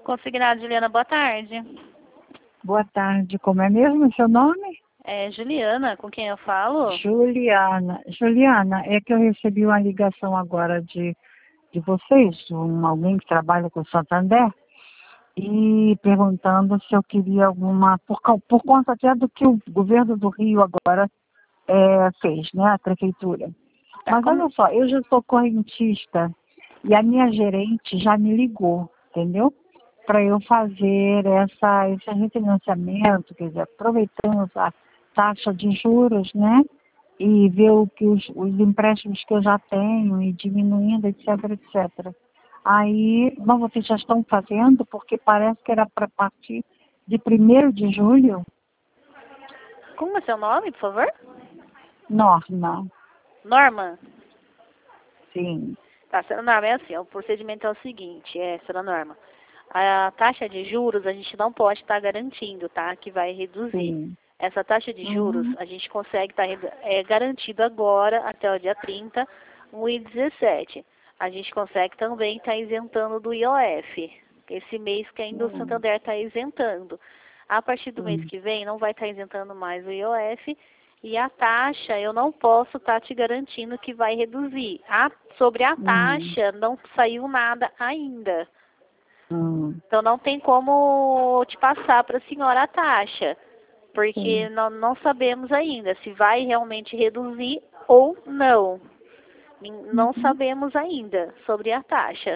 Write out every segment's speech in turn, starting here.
Consignado, Juliana, boa tarde. Boa tarde, como é mesmo o seu nome? É Juliana, com quem eu falo? Juliana. Juliana, é que eu recebi uma ligação agora de vocês, alguém que trabalha com o Santander, e perguntando se eu queria alguma, por conta até do que o governo do Rio agora fez, né, a prefeitura. Mas olha só, eu já sou correntista e a minha gerente já me ligou, entendeu? Para eu fazer esse refinanciamento, quer dizer, aproveitando a taxa de juros, né? E ver o que os empréstimos que eu já tenho e diminuindo, etc, etc. Aí, bom, vocês já estão fazendo, porque parece que era para partir de 1º de julho. Como é seu nome, por favor? Norma, Norma. sim. Tá, senhora Norma, é assim, o procedimento é o seguinte, senhora Norma. A taxa de juros a gente não pode estar garantindo, tá? Que vai reduzir. Sim. Essa taxa de juros a gente consegue estar garantido agora, até o dia 30, 1,17. A gente consegue também estar isentando do IOF. Esse mês que ainda o Santander está isentando. A partir do mês que vem não vai estar isentando mais o IOF. E a taxa, eu não posso estar te garantindo que vai reduzir. Sobre a taxa, não saiu nada ainda. Então, não tem como te passar para a senhora a taxa. Porque não sabemos ainda se vai realmente reduzir ou não. Não sabemos ainda sobre a taxa.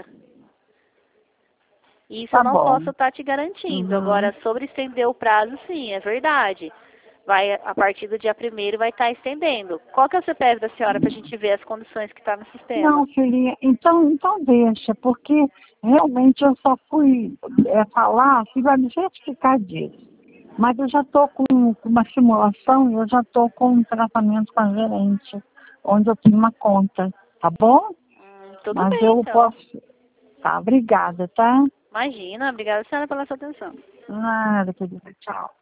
Isso Tá eu não bom. posso estar te garantindo. Agora, sobre estender o prazo, sim, é verdade. A partir do dia 1º vai estar estendendo. Qual que é o CPF da senhora para a gente ver as condições que está no sistema? Não, filhinha, então deixa, porque realmente eu só fui falar se vai me certificar disso. Mas eu já estou com uma simulação, eu já estou com um tratamento com a gerente, onde eu tenho uma conta, tá bom? Tudo Mas bem, eu então. posso. Tá, obrigada, tá? Imagina, obrigada, senhora, pela sua atenção. Nada, querida, tchau.